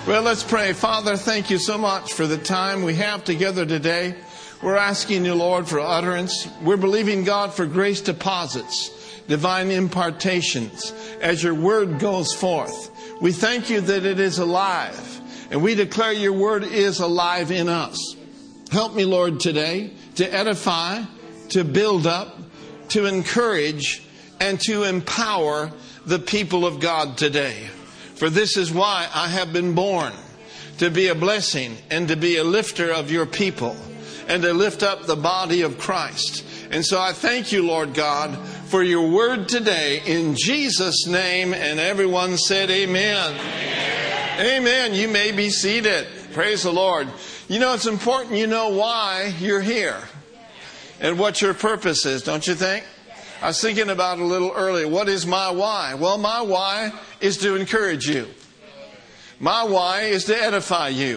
Well, let's pray. Father, thank you so much for the time we have together today. We're asking you, Lord, for utterance. We're believing God for grace deposits, divine impartations as your word goes forth. We thank you that it is alive, and we declare your word is alive in us. Help me, Lord, today to edify, to build up, to encourage, and to empower the people of God today. For this is why I have been born, to be a blessing and to be a lifter of your people and to lift up the body of Christ. And so I thank you, Lord God, for your word today in Jesus' name. And everyone said amen. Amen. You may be seated. Praise the Lord. You know, it's important you know why you're here and what your purpose is, don't you think? I was thinking about it a little earlier. What is my why? Well, my why is to encourage you. My why is to edify you.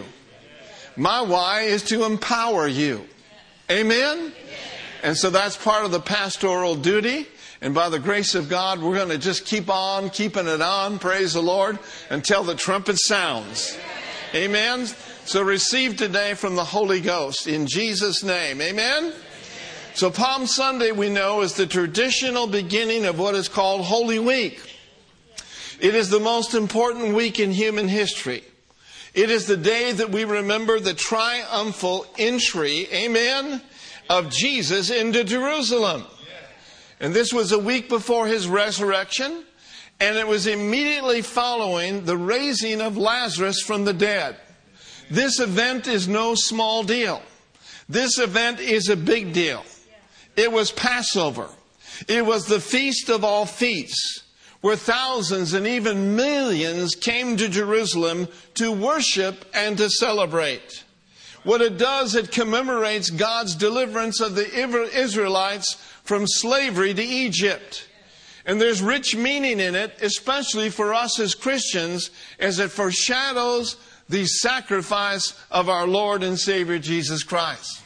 My why is to empower you. Amen? And so that's part of the pastoral duty. And by the grace of God, we're going to just keep on keeping it on, praise the Lord, until the trumpet sounds. Amen? So receive today from the Holy Ghost in Jesus' name. Amen? So Palm Sunday, we know, is the traditional beginning of what is called Holy Week. It is the most important week in human history. It is the day that we remember the triumphal entry, amen, of Jesus into Jerusalem. And this was a week before his resurrection, and it was immediately following the raising of Lazarus from the dead. This event is no small deal. This event is a big deal. It was Passover. It was the feast of all feasts, where thousands and even millions came to Jerusalem to worship and to celebrate. What it does, it commemorates God's deliverance of the Israelites from slavery to Egypt. And there's rich meaning in it, especially for us as Christians, as it foreshadows the sacrifice of our Lord and Savior Jesus Christ.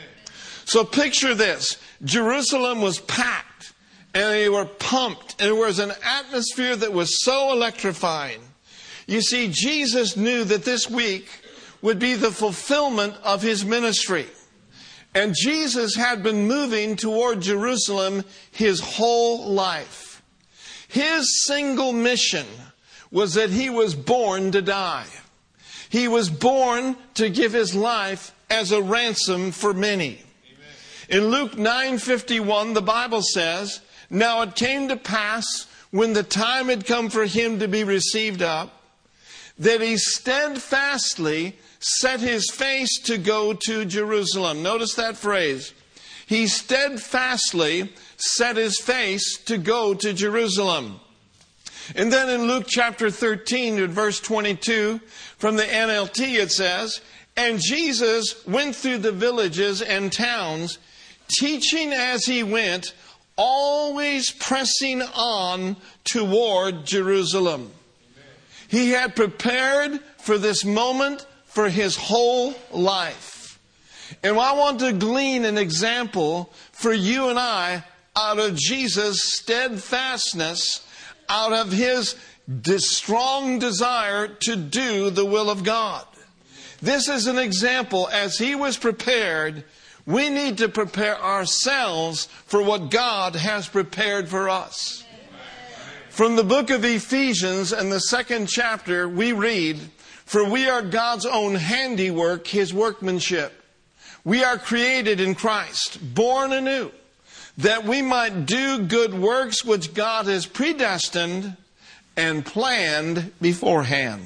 So picture this. Jerusalem was packed and they were pumped. And there was an atmosphere that was so electrifying. You see, Jesus knew that this week would be the fulfillment of his ministry. And Jesus had been moving toward Jerusalem his whole life. His single mission was that he was born to die. He was born to give his life as a ransom for many. In Luke 9:51, the Bible says, "Now it came to pass, when the time had come for him to be received up, that he steadfastly set his face to go to Jerusalem." Notice that phrase. He steadfastly set his face to go to Jerusalem. And then in Luke chapter 13, at verse 22, from the NLT it says, "And Jesus went through the villages and towns, teaching as he went, always pressing on toward Jerusalem." Amen. He had prepared for this moment for his whole life. And I want to glean an example for you and I out of Jesus' steadfastness, out of his strong desire to do the will of God. This is an example. As he was prepared, we need to prepare ourselves for what God has prepared for us. From the book of Ephesians and the 2nd chapter, we read, "For we are God's own handiwork, his workmanship. We are created in Christ, born anew, that we might do good works which God has predestined and planned beforehand."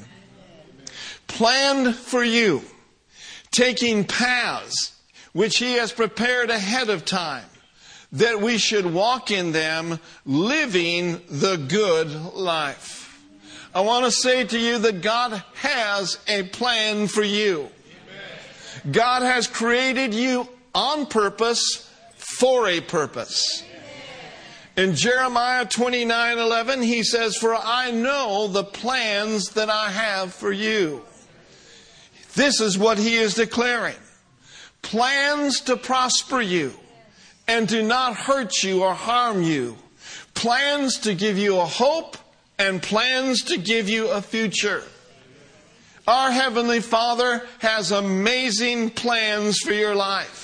Planned for you, taking paths which he has prepared ahead of time, that we should walk in them, living the good life. I want to say to you that God has a plan for you. Amen. God has created you on purpose, for a purpose. In Jeremiah 29:11, he says, "For I know the plans that I have for you." This is what he is declaring. Plans to prosper you and to not hurt you or harm you. Plans to give you a hope and plans to give you a future. Our Heavenly Father has amazing plans for your life.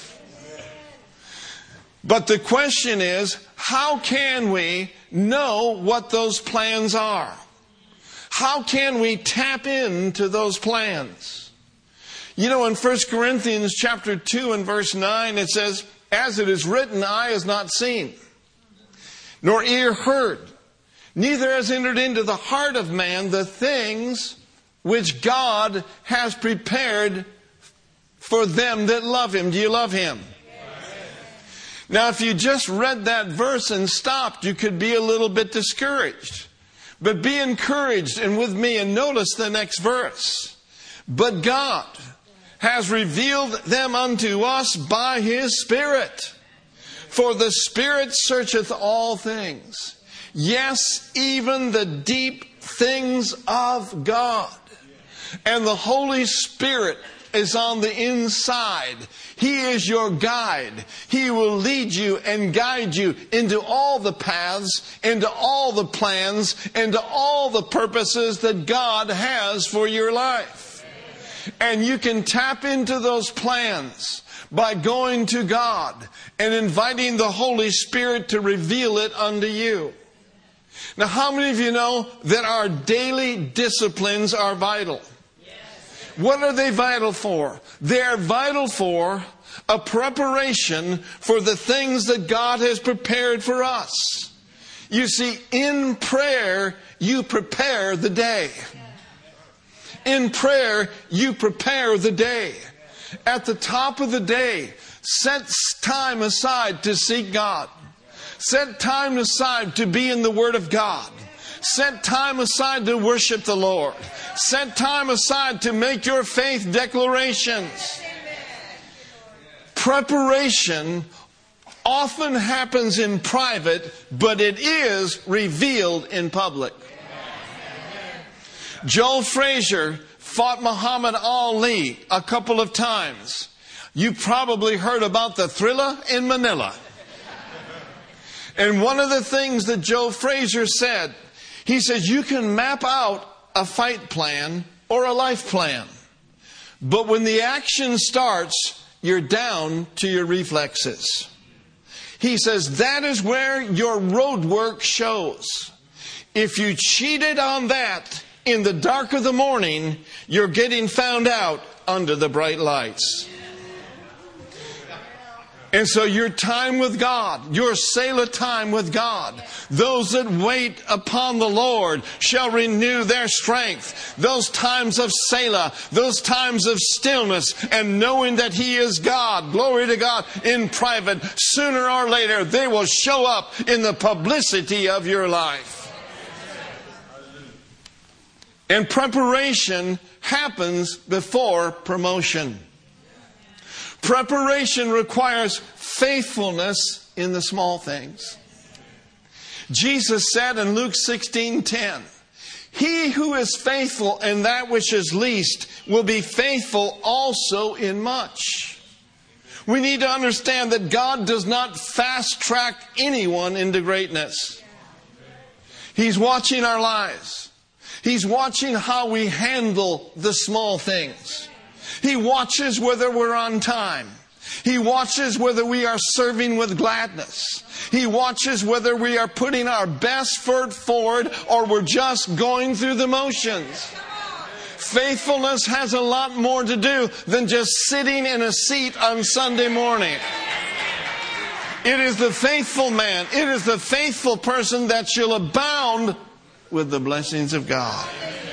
But the question is, how can we know what those plans are? How can we tap into those plans? You know, in 1 Corinthians chapter 2 and verse 9, it says, as it is written, eye has not seen, nor ear heard, neither has entered into the heart of man the things which God has prepared for them that love Him. Do you love Him? Now, if you just read that verse and stopped, you could be a little bit discouraged. But be encouraged and with me and notice the next verse. But God has revealed them unto us by His Spirit. For the Spirit searcheth all things. Yes, even the deep things of God. And the Holy Spirit is on the inside. He is your guide. He will lead you and guide you into all the paths, into all the plans, into all the purposes that God has for your life. And you can tap into those plans by going to God and inviting the Holy Spirit to reveal it unto you. Now, how many of you know that our daily disciplines are vital? What are they vital for? They are vital for a preparation for the things that God has prepared for us. You see, in prayer, you prepare the day. In prayer, you prepare the day. At the top of the day, set time aside to seek God. Set time aside to be in the Word of God. Set time aside to worship the Lord. Set time aside to make your faith declarations. Preparation often happens in private, but it is revealed in public. Joe Frazier fought Muhammad Ali a couple of times. You probably heard about the Thrilla in Manila. And one of the things that Joe Frazier said, he says, you can map out a fight plan or a life plan. But when the action starts, you're down to your reflexes. He says, that is where your road work shows. If you cheated on that in the dark of the morning, you're getting found out under the bright lights. And so your time with God, your Selah time with God, those that wait upon the Lord shall renew their strength. Those times of Selah, those times of stillness and knowing that He is God, glory to God, in private, sooner or later they will show up in the publicity of your life. And preparation happens before promotion. Preparation requires faithfulness in the small things. Jesus said in Luke 16:10, he who is faithful in that which is least will be faithful also in much. We need to understand that God does not fast track anyone into greatness. He's watching our lives. He's watching how we handle the small things. He watches whether we're on time. He watches whether we are serving with gladness. He watches whether we are putting our best foot forward or we're just going through the motions. Faithfulness has a lot more to do than just sitting in a seat on Sunday morning. It is the faithful man, it is the faithful person that shall abound with the blessings of God.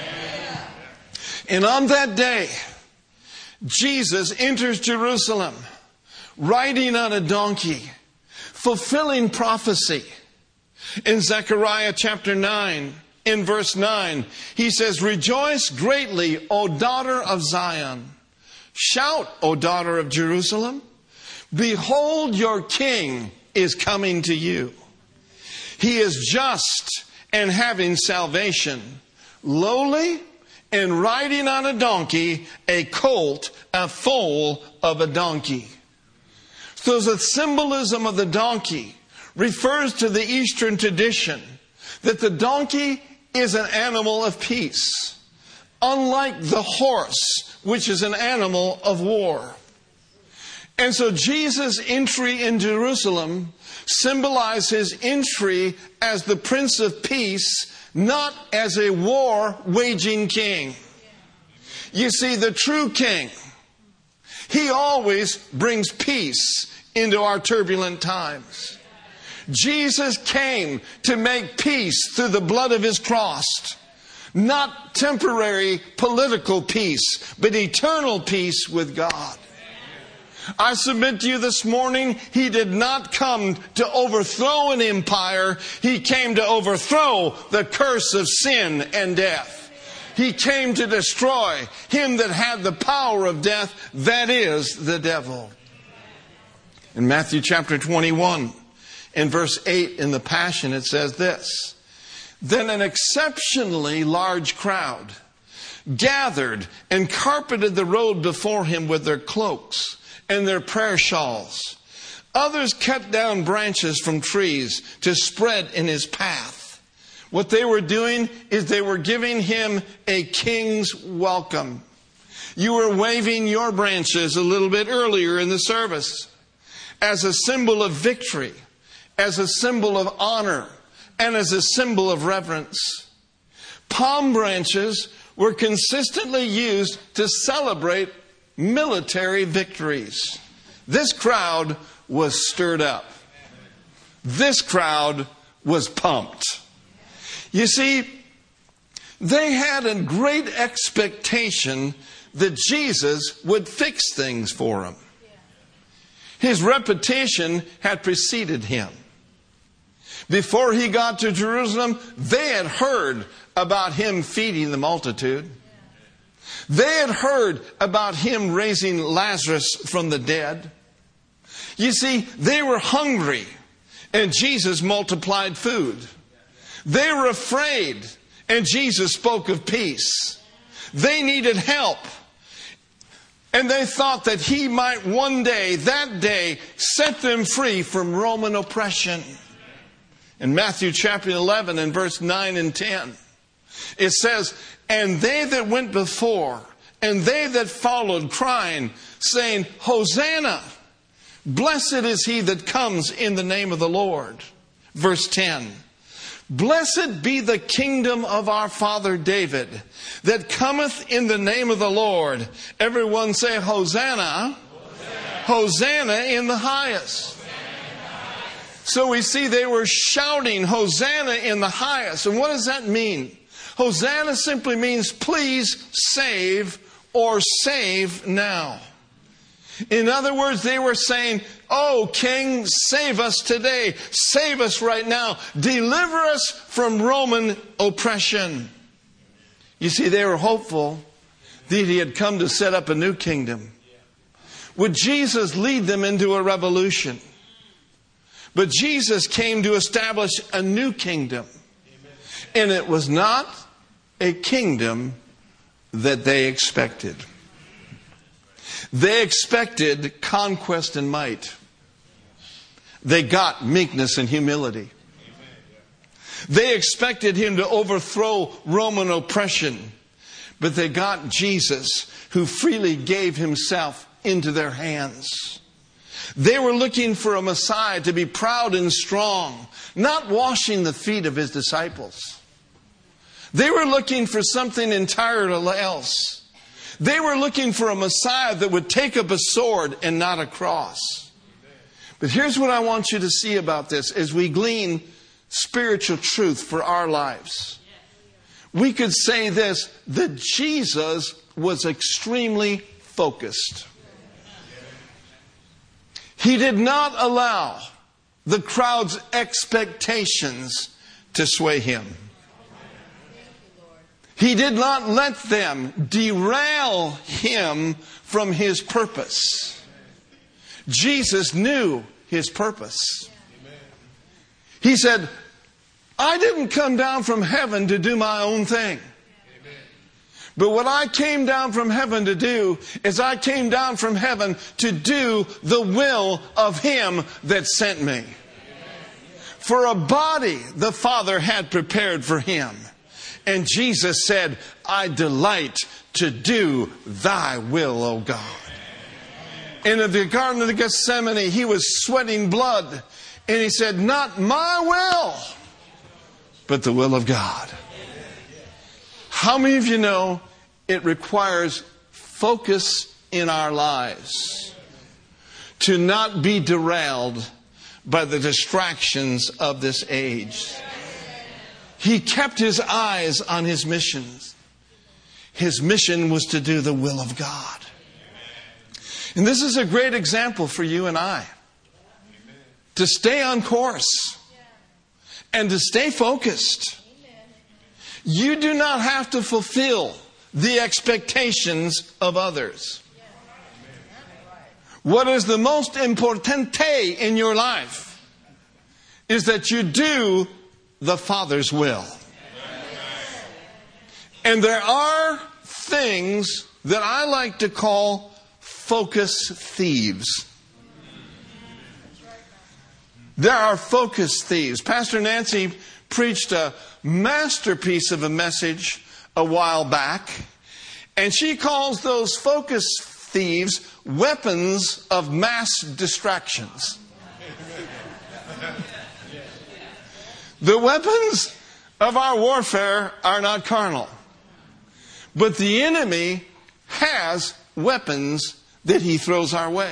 And on that day, Jesus enters Jerusalem riding on a donkey, fulfilling prophecy. In Zechariah chapter 9, in verse 9, he says, rejoice greatly, O daughter of Zion. Shout, O daughter of Jerusalem. Behold, your king is coming to you. He is just and having salvation, lowly and riding on a donkey, a colt, a foal of a donkey. So the symbolism of the donkey refers to the Eastern tradition that the donkey is an animal of peace, unlike the horse, which is an animal of war. And so Jesus' entry in Jerusalem symbolized his entry as the Prince of Peace, not as a war-waging king. You see, the true king, he always brings peace into our turbulent times. Jesus came to make peace through the blood of his cross. Not temporary political peace, but eternal peace with God. I submit to you this morning, he did not come to overthrow an empire. He came to overthrow the curse of sin and death. He came to destroy him that had the power of death, that is, the devil. In Matthew chapter 21, in verse 8 in the Passion, it says this: Then an exceptionally large crowd gathered and carpeted the road before him with their cloaks and their prayer shawls. Others cut down branches from trees to spread in his path. What they were doing is they were giving him a king's welcome. You were waving your branches a little bit earlier in the service as a symbol of victory, as a symbol of honor, and as a symbol of reverence. Palm branches were consistently used to celebrate military victories. This crowd was stirred up. This crowd was pumped. You see, they had a great expectation that Jesus would fix things for them. His reputation had preceded him. Before he got to Jerusalem, they had heard about him feeding the multitude. They had heard about him raising Lazarus from the dead. You see, they were hungry, and Jesus multiplied food. They were afraid, and Jesus spoke of peace. They needed help, and they thought that he might one day, that day, set them free from Roman oppression. In Matthew chapter 11 and verse 9 and 10, it says, And they that went before, and they that followed, crying, saying, Hosanna! Blessed is he that comes in the name of the Lord. Verse 10, Blessed be the kingdom of our father David, that cometh in the name of the Lord. Everyone say, Hosanna! Hosanna, Hosanna in the highest. So we see they were shouting, Hosanna in the highest. And what does that mean? Hosanna simply means please save, or save now. In other words, they were saying, Oh, King, save us today. Save us right now. Deliver us from Roman oppression. You see, they were hopeful that he had come to set up a new kingdom. Would Jesus lead them into a revolution? But Jesus came to establish a new kingdom. And it was not a kingdom that they expected. They expected conquest and might. They got meekness and humility. They expected him to overthrow Roman oppression. But they got Jesus, who freely gave himself into their hands. They were looking for a Messiah to be proud and strong, not washing the feet of his disciples. They were looking for something entirely else. They were looking for a Messiah that would take up a sword and not a cross. But here's what I want you to see about this as we glean spiritual truth for our lives. We could say this, that Jesus was extremely focused. He did not allow the crowd's expectations to sway him. He did not let them derail him from his purpose. Jesus knew his purpose. He said, I didn't come down from heaven to do my own thing. But what I came down from heaven to do is I came down from heaven to do the will of him that sent me. For a body the Father had prepared for him. And Jesus said, I delight to do thy will, O God. And in the Garden of Gethsemane, he was sweating blood. And he said, not my will, but the will of God. How many of you know it requires focus in our lives to not be derailed by the distractions of this age? He kept his eyes on his missions. His mission was to do the will of God. And this is a great example for you and I. To stay on course and to stay focused. You do not have to fulfill the expectations of others. What is the most importante in your life is that you do the Father's will. And there are things that I like to call focus thieves. There are focus thieves. Pastor Nancy preached a masterpiece of a message a while back, and she calls those focus thieves weapons of mass distractions. The weapons of our warfare are not carnal, but the enemy has weapons that he throws our way.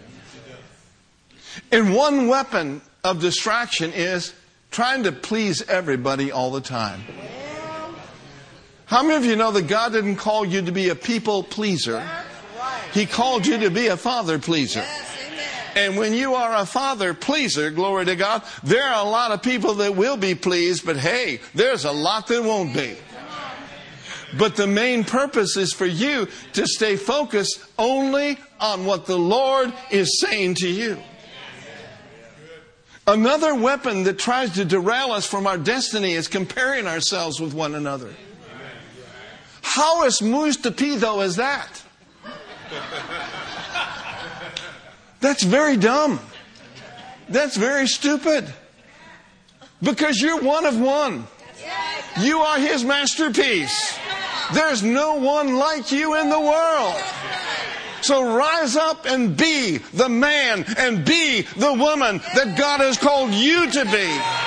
And one weapon of distraction is trying to please everybody all the time. How many of you know that God didn't call you to be a people pleaser? He called you to be a Father pleaser. And when you are a Father pleaser, glory to God, there are a lot of people that will be pleased, but hey, there's a lot that won't be. But the main purpose is for you to stay focused only on what the Lord is saying to you. Another weapon that tries to derail us from our destiny is comparing ourselves with one another. How estúpido is that? That's very dumb. That's very stupid. Because you're one of one. You are His masterpiece. There's no one like you in the world. So rise up and be the man and be the woman that God has called you to be.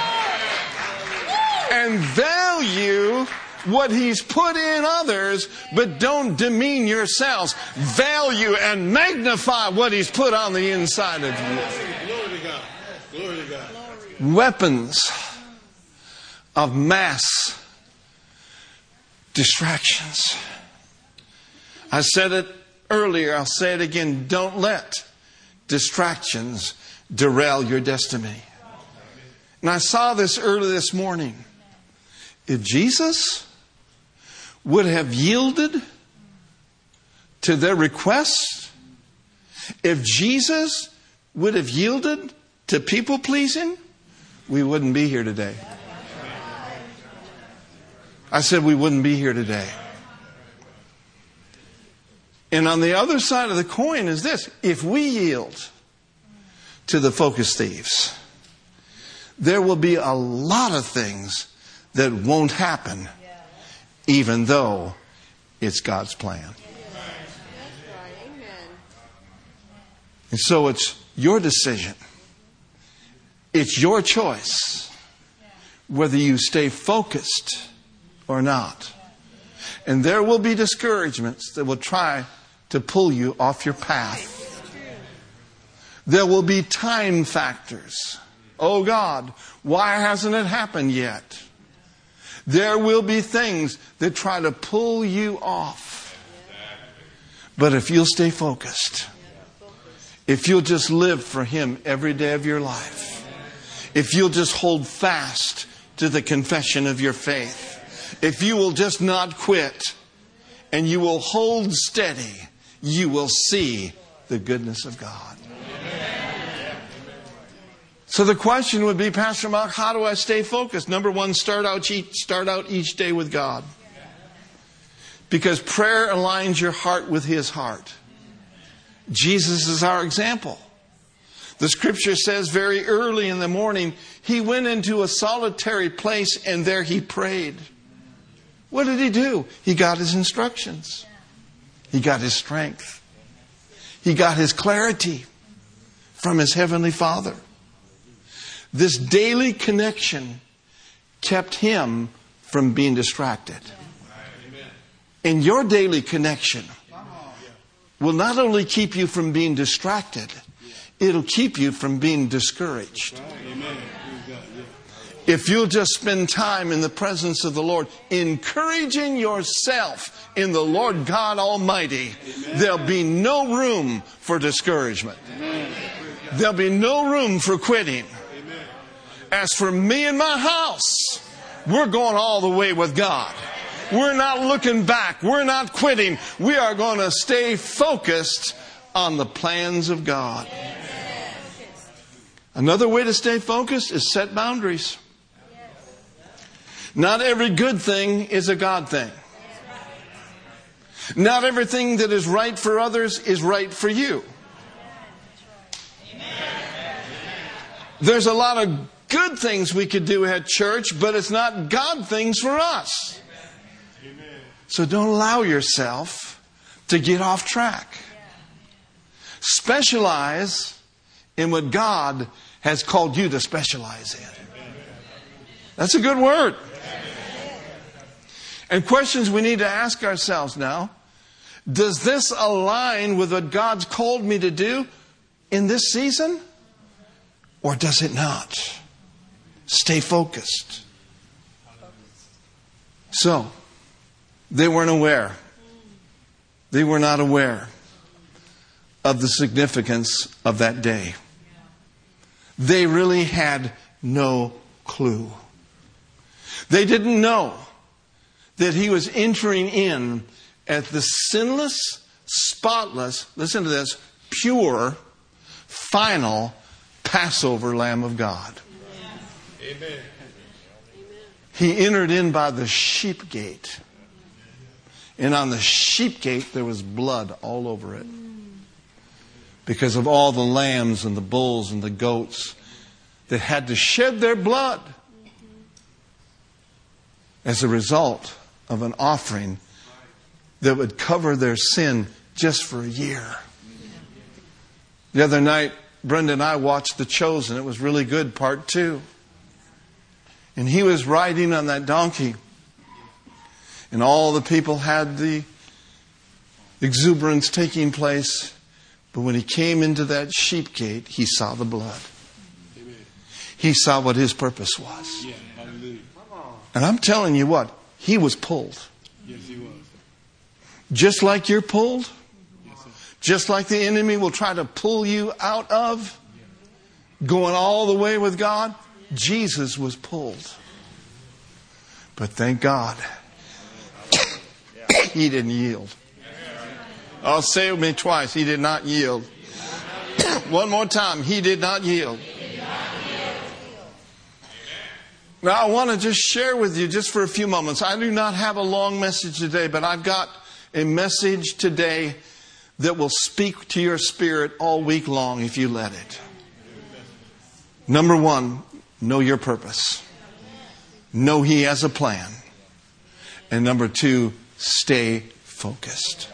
And value what He's put in others, but don't demean yourselves. Value and magnify what He's put on the inside of you. Glory to God. Glory to God. Weapons of mass distractions. I said it earlier, I'll say it again. Don't let distractions derail your destiny. And I saw this early this morning. If Jesus would have yielded to their requests, if Jesus would have yielded to people pleasing, we wouldn't be here today. I said we wouldn't be here today. And on the other side of the coin is this. If we yield to the focus thieves, there will be a lot of things that won't happen, even though it's God's plan. And so it's your decision. It's your choice whether you stay focused or not. And there will be discouragements that will try to pull you off your path. There will be time factors. Oh God, why hasn't it happened yet? There will be things that try to pull you off. But if you'll stay focused, if you'll just live for Him every day of your life, if you'll just hold fast to the confession of your faith, if you will just not quit and you will hold steady, you will see the goodness of God. So the question would be, Pastor Mark, how do I stay focused? Number one, start out each day with God. Because prayer aligns your heart with His heart. Jesus is our example. The scripture says very early in the morning, He went into a solitary place and there He prayed. What did he do? He got his instructions. He got his strength. He got his clarity from his Heavenly Father. This daily connection kept him from being distracted. And your daily connection will not only keep you from being distracted, it'll keep you from being discouraged. If you'll just spend time in the presence of the Lord, encouraging yourself in the Lord God Almighty, there'll be no room for discouragement. There'll be no room for quitting. As for me and my house, we're going all the way with God. We're not looking back. We're not quitting. We are going to stay focused on the plans of God. Another way to stay focused is set boundaries. Not every good thing is a God thing. Not everything that is right for others is right for you. There's a lot of good things we could do at church, but it's not God things for us. So don't allow yourself to get off track. Specialize in what God has called you to specialize in. That's a good word. And questions we need to ask ourselves now. Does this align with what God's called me to do in this season? Or does it not? Stay focused. So, they weren't aware. They were not aware of the significance of that day. They really had no clue. They didn't know that he was entering in at the sinless, spotless, listen to this, pure, final Passover Lamb of God. Amen. He entered in by the sheep gate. And on the sheep gate there was blood all over it. Because of all the lambs and the bulls and the goats that had to shed their blood as a result of an offering that would cover their sin just for a year. The other night, Brenda and I watched The Chosen. It was really good, part 2. And he was riding on that donkey. And all the people had the exuberance taking place. But when he came into that sheep gate, he saw the blood. He saw what his purpose was. And I'm telling you what, he was pulled. Yes, he was. Just like you're pulled. Just like the enemy will try to pull you out of going all the way with God. Jesus was pulled. But thank God, he didn't yield. I'll say it with me twice. He did not yield. One more time. He did not yield. Now, I want to just share with you just for a few moments. I do not have a long message today, but I've got a message today that will speak to your spirit all week long if you let it. Number 1, know your purpose. Know He has a plan. And number 2, stay focused.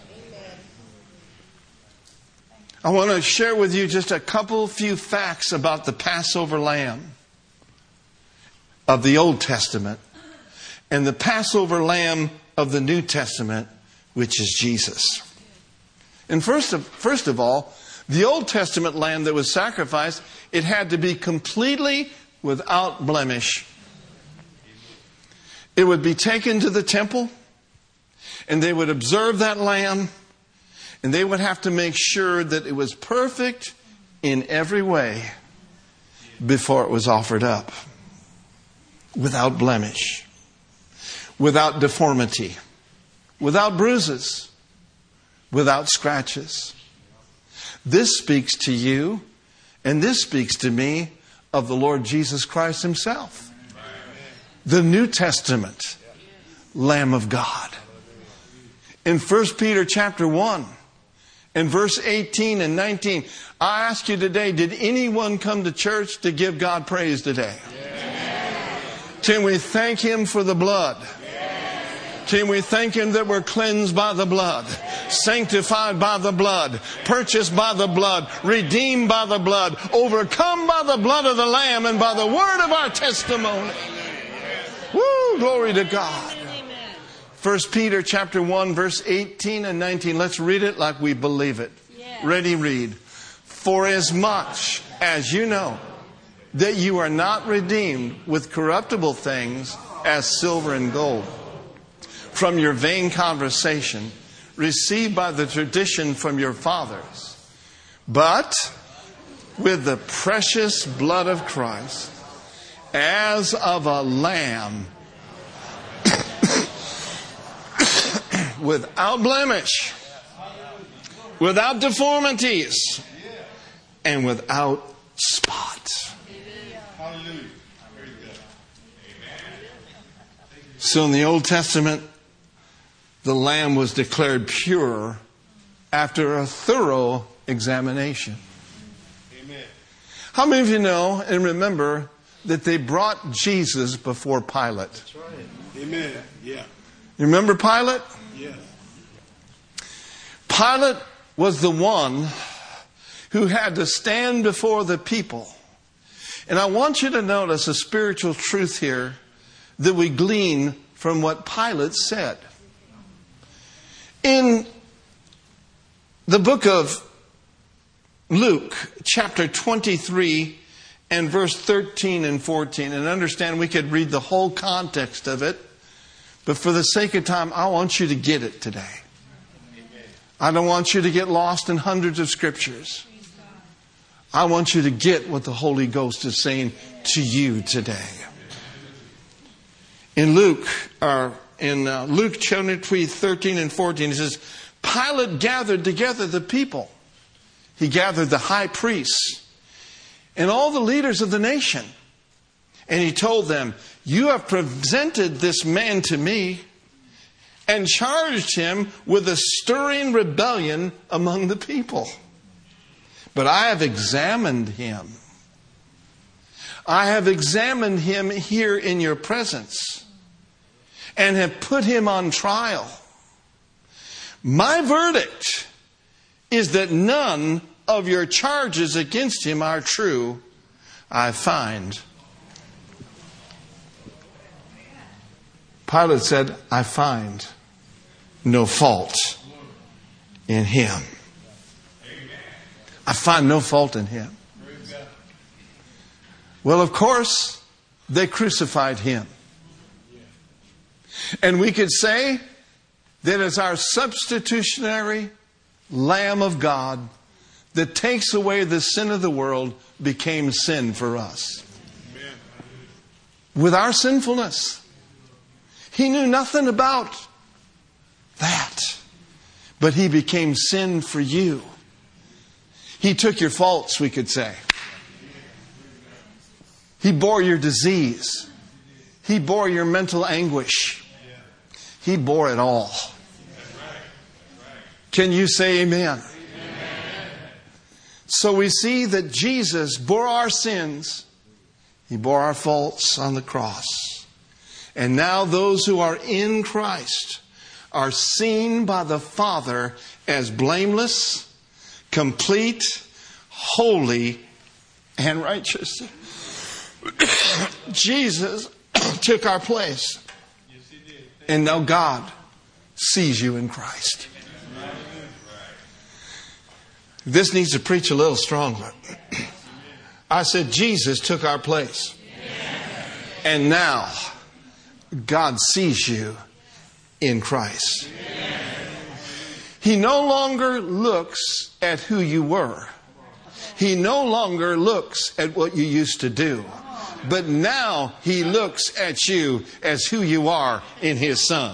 I want to share with you just a few facts about the Passover lamb of the Old Testament and the Passover lamb of the New Testament, which is Jesus. And first of all, the Old Testament lamb that was sacrificed, it had to be completely without blemish. It would be taken to the temple, and they would observe that lamb, and they would have to make sure that it was perfect in every way before it was offered up. Without blemish, without deformity, without bruises, without scratches. This speaks to you, and this speaks to me of the Lord Jesus Christ Himself. The New Testament Lamb of God. In 1 Peter chapter 1, in verse 18 and 19, I ask you today, did anyone come to church to give God praise today? Can we thank Him for the blood? Team, we thank Him that we're cleansed by the blood, sanctified by the blood, purchased by the blood, redeemed by the blood, overcome by the blood of the Lamb and by the word of our testimony. Woo! Glory to God. 1 Peter chapter 1, verse 18 and 19. Let's read it like we believe it. Ready, read. For as much as you know that you are not redeemed with corruptible things as silver and gold from your vain conversation received by the tradition from your fathers, but with the precious blood of Christ, as of a lamb, without blemish, without deformities, and without spot. So in the Old Testament, the lamb was declared pure after a thorough examination. Amen. How many of you know and remember that they brought Jesus before Pilate? That's right. Amen. Yeah. You remember Pilate? Yeah. Pilate was the one who had to stand before the people. And I want you to notice a spiritual truth here that we glean from what Pilate said. In the book of Luke, chapter 23 and verse 13 and 14, and understand we could read the whole context of it, but for the sake of time, I want you to get it today. I don't want you to get lost in hundreds of scriptures. I want you to get what the Holy Ghost is saying to you today. In Luke chapter 13 and 14, it says, Pilate gathered together the people. He gathered the high priests and all the leaders of the nation. And he told them, you have presented this man to me and charged him with a stirring rebellion among the people. But I have examined him. I have examined him here in your presence and have put him on trial. My verdict is that none of your charges against him are true. I find. Pilate said, I find no fault in him. I find no fault in him. Well, of course, they crucified him. And we could say that as our substitutionary Lamb of God that takes away the sin of the world became sin for us. With our sinfulness. He knew nothing about that. But He became sin for you. He took your faults, we could say. He bore your disease. He bore your mental anguish. He bore it all. Can you say amen? So we see that Jesus bore our sins. He bore our faults on the cross. And now those who are in Christ are seen by the Father as blameless, complete, holy, and righteous. Jesus took our place. And now God sees you in Christ. This needs to preach a little stronger. I said Jesus took our place. And now God sees you in Christ. He no longer looks at who you were. He no longer looks at what you used to do. But now He looks at you as who you are in His Son.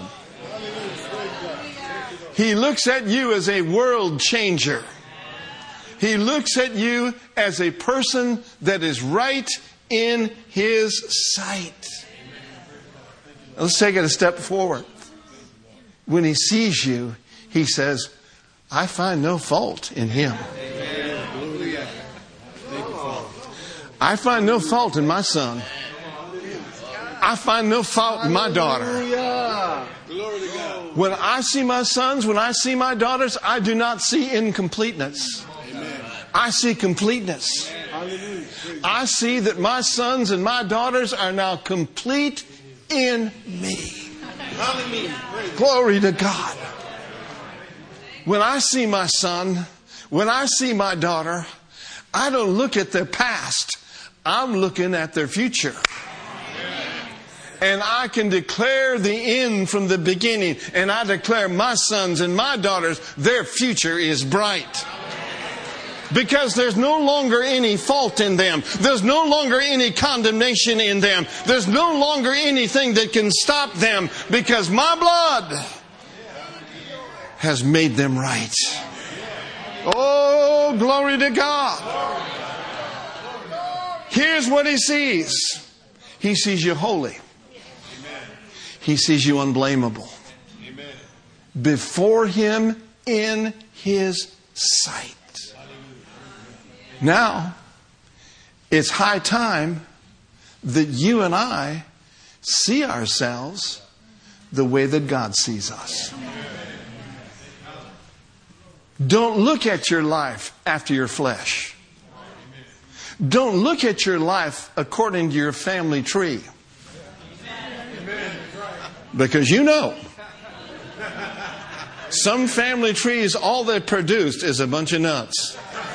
He looks at you as a world changer. He looks at you as a person that is right in His sight. Let's take it a step forward. When He sees you, He says, I find no fault in him. I find no fault in my son. I find no fault in my daughter. God. Glory to God. When I see my sons, when I see my daughters, I do not see incompleteness. Amen. I see completeness. Hallelujah. I see that my sons and my daughters are now complete in me. Hallelujah. Glory to God. When I see my son, when I see my daughter, I don't look at their past. I'm looking at their future. And I can declare the end from the beginning. And I declare my sons and my daughters, their future is bright. Because there's no longer any fault in them. There's no longer any condemnation in them. There's no longer anything that can stop them. Because my blood has made them right. Oh, glory to God. Here's what He sees. He sees you holy. He sees you unblameable. Before Him in His sight. Now, it's high time that you and I see ourselves the way that God sees us. Don't look at your life after your flesh. Don't look at your life according to your family tree. Because you know, some family trees, all they produced is a bunch of nuts.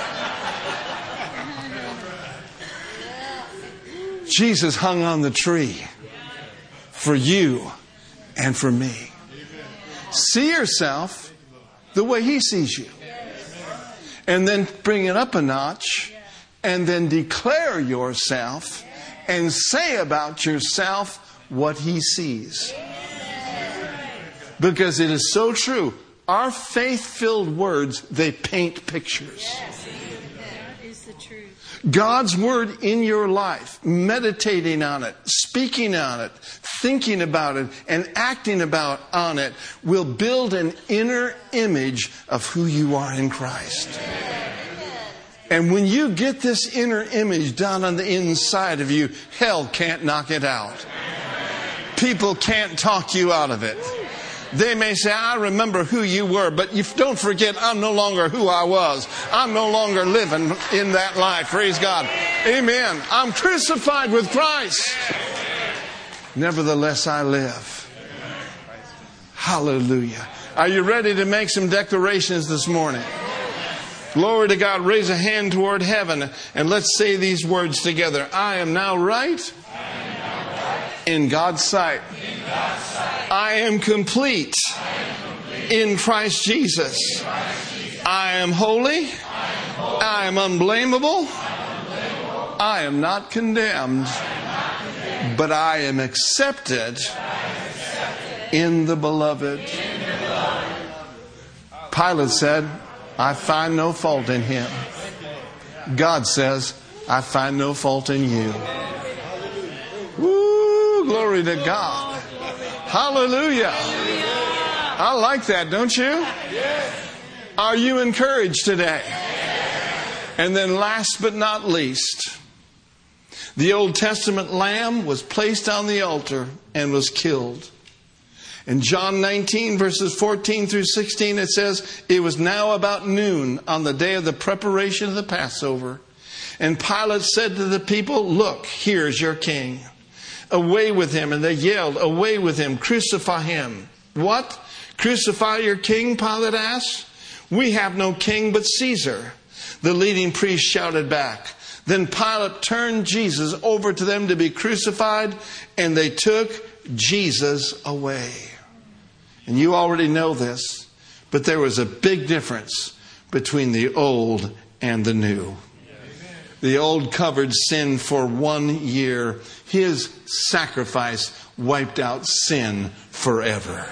Jesus hung on the tree for you and for me. See yourself the way He sees you. And then bring it up a notch. And then declare yourself and say about yourself what He sees. Because it is so true. Our faith-filled words, they paint pictures. That is the truth. God's Word in your life, meditating on it, speaking on it, thinking about it, and acting on it will build an inner image of who you are in Christ. And when you get this inner image down on the inside of you, hell can't knock it out. People can't talk you out of it. They may say, I remember who you were, but you don't forget, I'm no longer who I was. I'm no longer living in that life. Praise God. Amen. I'm crucified with Christ. Nevertheless, I live. Hallelujah. Are you ready to make some declarations this morning? Glory to God. Raise a hand toward heaven and let's say these words together. I am now right in God's sight. I am complete in Christ Jesus. I am holy. I am unblameable. I am not condemned, but I am accepted in the beloved. Pilate said, I find no fault in him. God says, I find no fault in you. Woo, glory to God. Hallelujah. I like that, don't you? Are you encouraged today? And then last but not least, the Old Testament lamb was placed on the altar and was killed. In John 19, verses 14 through 16, it says, it was now about noon on the day of the preparation of the Passover. And Pilate said to the people, look, here's your king. Away with him. And they yelled, away with him, crucify him. What? Crucify your king? Pilate asked. We have no king but Caesar. The leading priest shouted back. Then Pilate turned Jesus over to them to be crucified, and they took Jesus away. And you already know this, but there was a big difference between the old and the new. The old covered sin for 1 year. His sacrifice wiped out sin forever.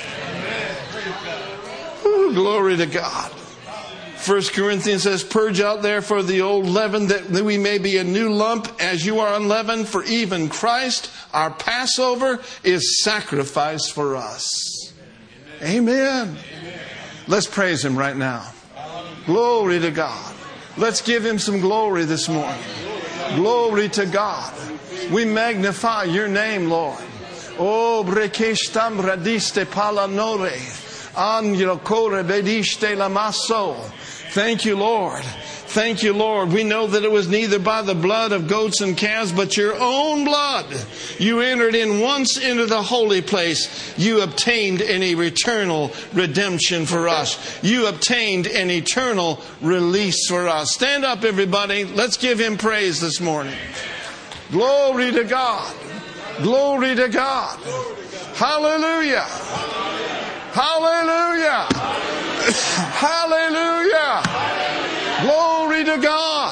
Ooh, glory to God. 1 Corinthians says, purge out therefore the old leaven, that we may be a new lump as you are unleavened. For even Christ, our Passover, is sacrificed for us. Amen. Let's praise Him right now. Glory to God. Let's give Him some glory this morning. Glory to God. We magnify your name, Lord. Oh, brekeshtam radiste palanore. Angelo kore bediste lamaso. Thank you, Lord. Thank you, Lord. We know that it was neither by the blood of goats and calves, but your own blood. You entered in once into the holy place. You obtained an eternal redemption for us. You obtained an eternal release for us. Stand up, everybody. Let's give Him praise this morning. Glory to God. Glory to God. Hallelujah. Hallelujah. Hallelujah. Glory to God.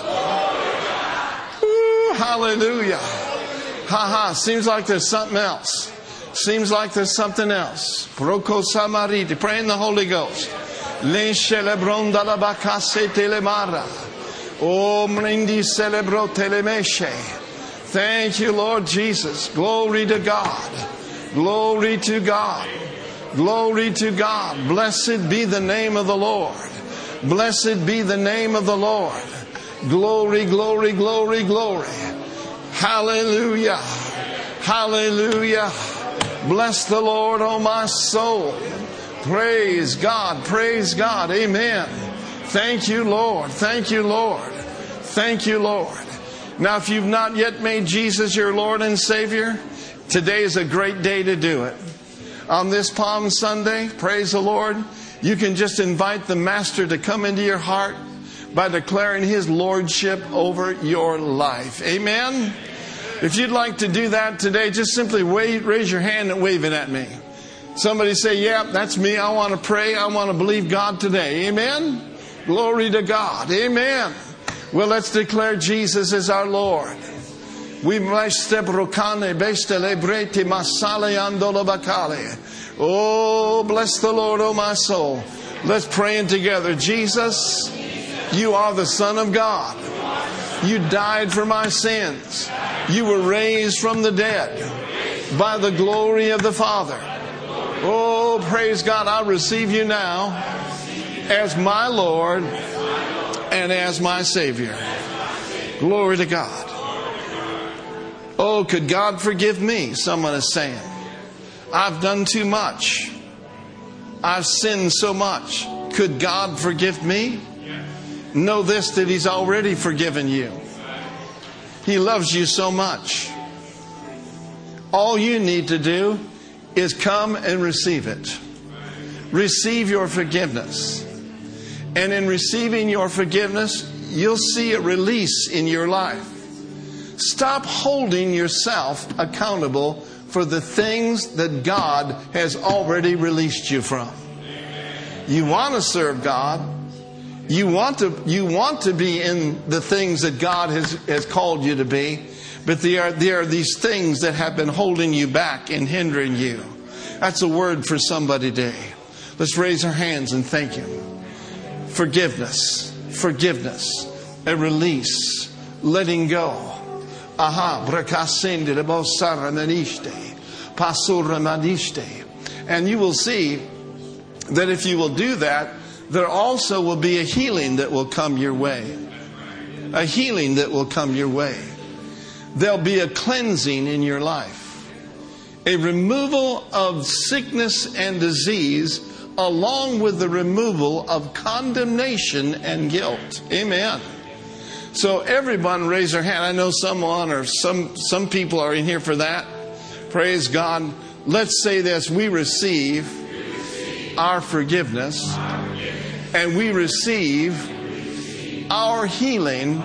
Ooh, hallelujah. Seems like there's something else. Seems like there's something else. Proko samariti. Pray in the Holy Ghost. Le celebronda la bacase telemara. O mrindi celebro telemeshe. Thank you, Lord Jesus. Glory to God. Glory to God. Glory to God. Blessed be the name of the Lord. Blessed be the name of the Lord. Glory, glory, glory, glory. Hallelujah. Hallelujah. Bless the Lord, oh my soul. Praise God. Praise God. Amen. Thank you, Lord. Thank you, Lord. Thank you, Lord. Now, if you've not yet made Jesus your Lord and Savior, today is a great day to do it. On this Palm Sunday, praise the Lord, you can just invite the Master to come into your heart by declaring His Lordship over your life. Amen? If you'd like to do that today, just simply raise your hand and wave it at me. Somebody say, yeah, that's me. I want to pray. I want to believe God today. Amen? Glory to God. Amen. Well, let's declare Jesus as our Lord. We Oh, bless the Lord, oh my soul. Let's pray in together. Jesus, you are the Son of God. You died for my sins. You were raised from the dead by the glory of the Father. Oh, praise God. I receive you now as my Lord and as my Savior. Glory to God. Oh, could God forgive me? Someone is saying. I've done too much. I've sinned so much. Could God forgive me? Know this, that He's already forgiven you. He loves you so much. All you need to do is come and receive it. Receive your forgiveness. And in receiving your forgiveness, you'll see a release in your life. Stop holding yourself accountable for the things that God has already released you from. You want to serve God. You want to be in the things that God has called you to be. But there are these things that have been holding you back and hindering you. That's a word for somebody today. Let's raise our hands and thank Him. Forgiveness. Forgiveness. A release. Letting go. And you will see that if you will do that, there also will be a healing that will come your way. A healing that will come your way. There'll be a cleansing in your life. A removal of sickness and disease, along with the removal of condemnation and guilt. Amen. So everyone raise their hand. I know someone or some people are in here for that. Praise God. Let's say this. We receive our forgiveness and we receive our healing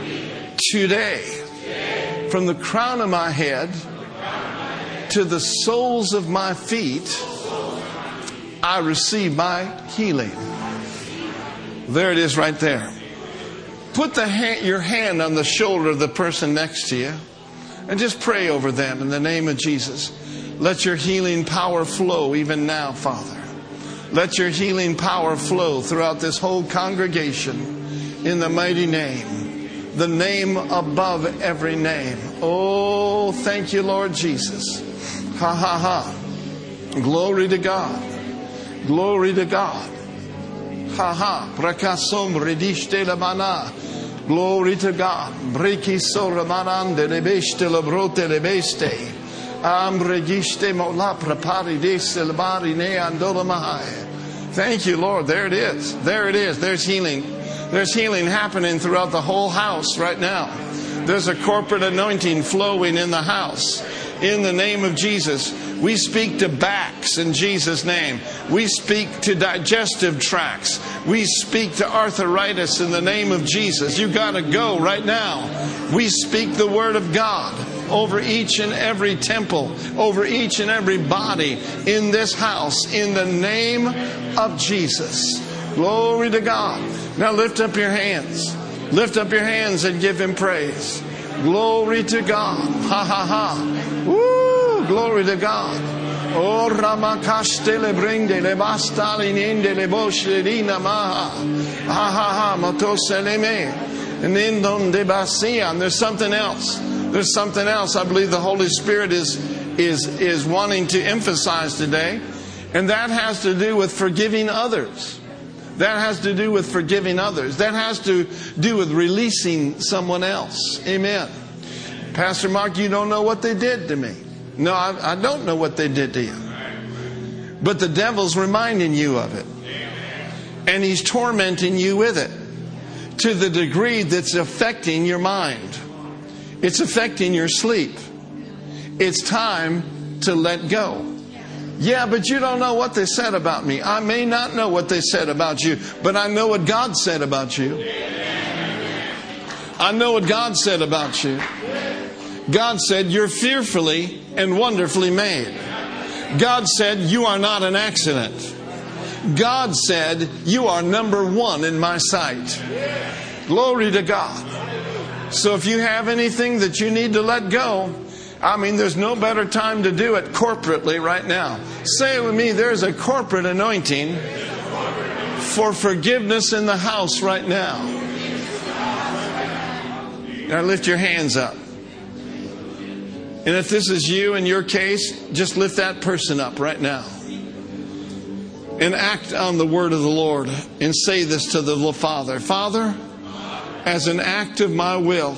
today. From the crown of my head to the soles of my feet, I receive my healing. There it is right there. Put your hand on the shoulder of the person next to you and just pray over them in the name of Jesus. Let your healing power flow even now, Father. Let your healing power flow throughout this whole congregation in the mighty name, the name above every name. Oh, thank you, Lord Jesus. Ha, ha, ha. Glory to God. Glory to God. Ha ha. Prakasom redishte la mana. Glory to God. Breki soramanande lebeste lebrote lebeste. Thank you, Lord. There it is. There it is. There's healing. There's healing happening throughout the whole house right now. There's a corporate anointing flowing in the house. In the name of Jesus, we speak to backs in Jesus' name. We speak to digestive tracts. We speak to arthritis in the name of Jesus. You got to go right now. We speak the Word of God over each and every temple, over each and every body in this house, in the name of Jesus. Glory to God. Now lift up your hands. Lift up your hands and give Him praise. Glory to God. Ha ha ha. Woo! Glory to God. Oh, Ramakastele brinde le bastali ninde le bosherina maha. Ha ha ha. Motoseleme. And then donde basia. And there's something else. There's something else I believe the Holy Spirit is wanting to emphasize today. And that has to do with forgiving others. That has to do with forgiving others. That has to do with releasing someone else. Amen. Pastor Mark, you don't know what they did to me. No, I don't know what they did to you. But the devil's reminding you of it. And he's tormenting you with it to the degree that's affecting your mind. It's affecting your sleep. It's time to let go. Yeah, but you don't know what they said about me. I may not know what they said about you, but I know what God said about you. I know what God said about you. God said, you're fearfully and wonderfully made. God said, you are not an accident. God said, you are number one in my sight. Glory to God. So if you have anything that you need to let go, I mean, there's no better time to do it corporately right now. Say it with me, there's a corporate anointing for forgiveness in the house right now. Now lift your hands up. And if this is you in your case, just lift that person up right now. And act on the word of the Lord and say this to the Father. Father, as an act of my will,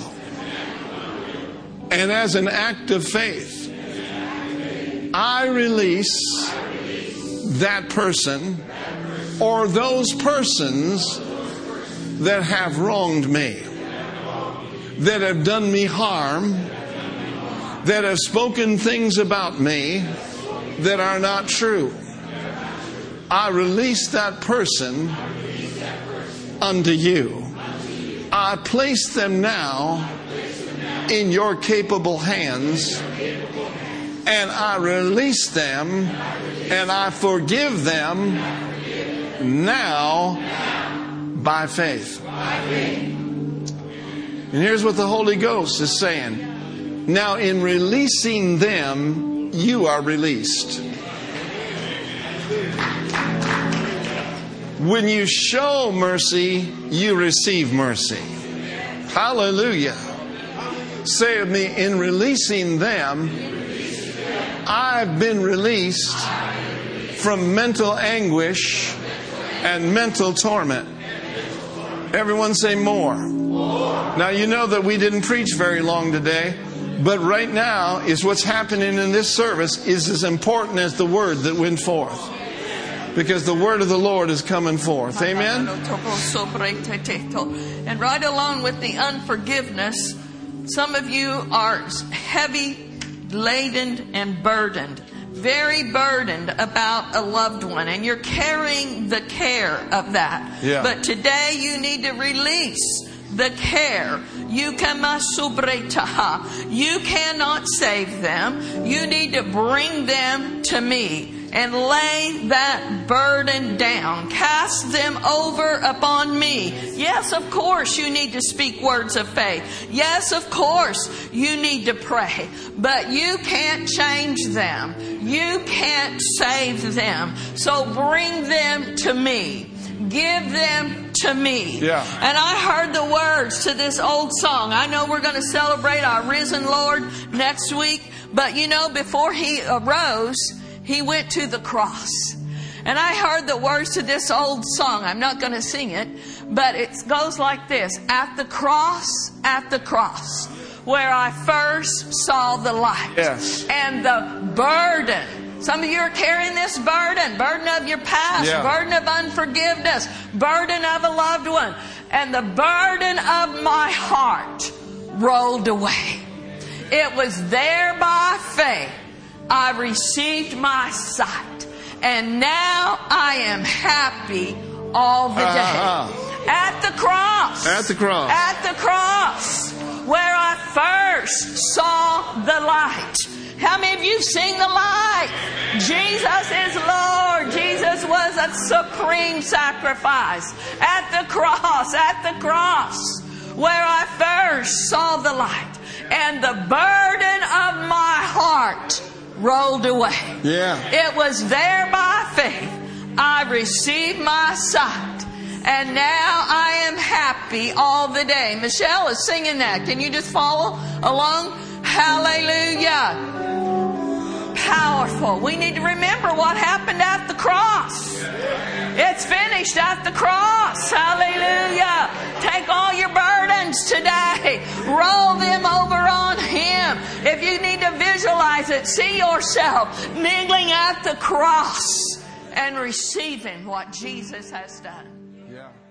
and as an act of faith, I release that person or those persons that have wronged me, that have done me harm, that have spoken things about me that are not true. I release that person unto you. I place them now in your capable hands, and I release them and I forgive them now by faith. And here's what the Holy Ghost is saying. Now in releasing them, you are released. When you show mercy, you receive mercy. Hallelujah. Say with me, in releasing them, I've been released from mental anguish and mental torment. Everyone say more. Now you know that we didn't preach very long today, but right now is what's happening in this service is as important as the word that went forth. Because the word of the Lord is coming forth. Amen? And right along with the unforgiveness, some of you are heavy laden and burdened, very burdened about a loved one, and you're carrying the care of that. Yeah. But today you need to release the care. You cannot save them. You need to bring them to me and lay that burden down. Cast them over upon me. Yes, of course, you need to speak words of faith. Yes, of course, you need to pray. But you can't change them. You can't save them. So bring them to me. Give them to me. Yeah. And I heard the words to this old song. I know we're going to celebrate our risen Lord next week. But you know, before He arose, He went to the cross. And I heard the words to this old song. I'm not going to sing it, but it goes like this. At the cross, where I first saw the light. Yes. And the burden. Some of you are carrying this burden. Burden of your past. Yeah. Burden of unforgiveness. Burden of a loved one. And the burden of my heart rolled away. It was there by faith. I received my sight. And now I am happy all the day. At the cross. At the cross. At the cross. Where I first saw the light. How many of you have seen the light? Jesus is Lord. Jesus was a supreme sacrifice. At the cross. At the cross. Where I first saw the light. And the burden of my heart rolled away. Yeah. It was there by faith. I received my sight. And now I am happy all the day. Michelle is singing that. Can you just follow along? Hallelujah. Powerful. We need to remember what happened at the cross. It's finished at the cross. Hallelujah. Take all your burdens today. Roll them over on Him. If you need to visualize it, see yourself kneeling at the cross and receiving what Jesus has done. Yeah.